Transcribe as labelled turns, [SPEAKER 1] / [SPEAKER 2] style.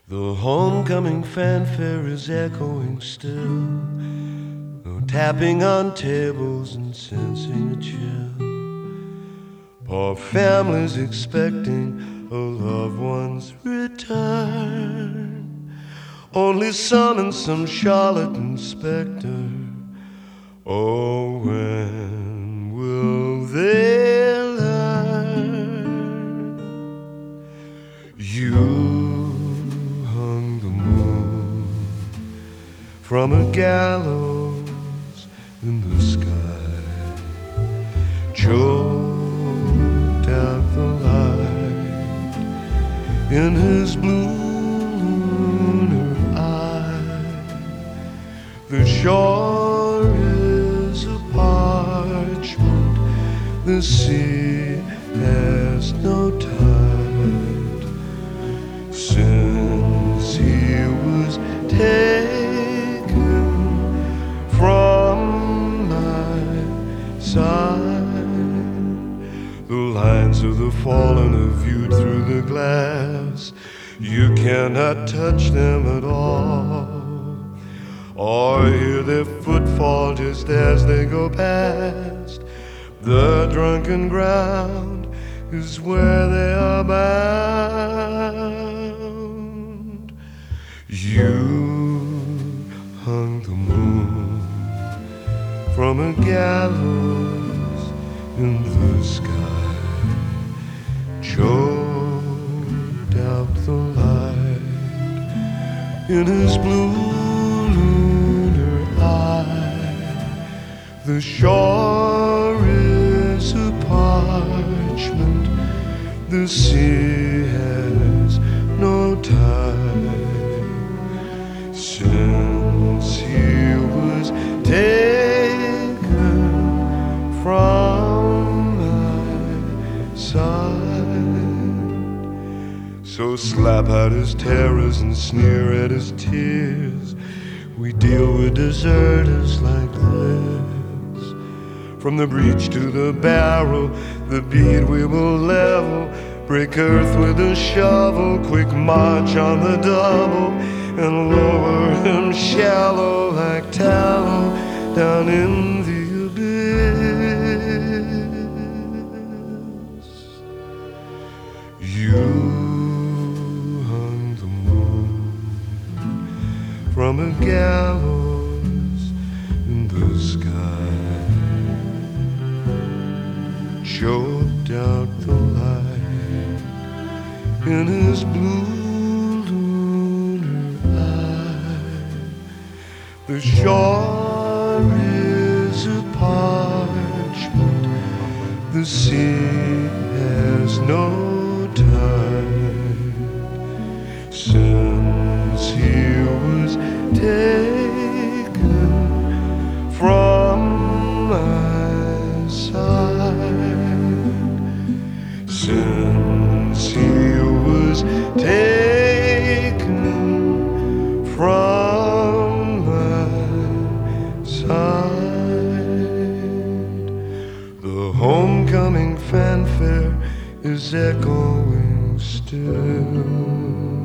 [SPEAKER 1] The homecoming fanfare is echoing still, no tapping on tables and sensing a chill. Poor families expecting a loved one's return. Only son and some charlatan specter. Oh, when will they learn? You hung the moon from a gallows in the sky, choked out the light in his blue lunar eye. The shore is a parchment, the sea has no tide. Since he was taken from my side, the lines of the fallen are viewed through the glass. You cannot touch them at all, or hear their footfall just as they go past. The drunken ground is where they are bound. You hung the moon from a gallows in the sky, choked out the light in his blue lunar eye. The shore is a parchment, the sea has no tide. Since he was taken from my side. So slap out his terrors and sneer at his tears. We deal with deserters like this. From the breach to the barrel, the beat we will level. Break earth with a shovel, quick march on the double, and lower him shallow like tallow down in the abyss. You hung the moon from a gallows in the sky, choked out the light in his blue lunar eye. The shore is a parchment, the sea has no tide. Since he was taken from my side, since he was taken from my side, the homecoming fanfare is echoing still.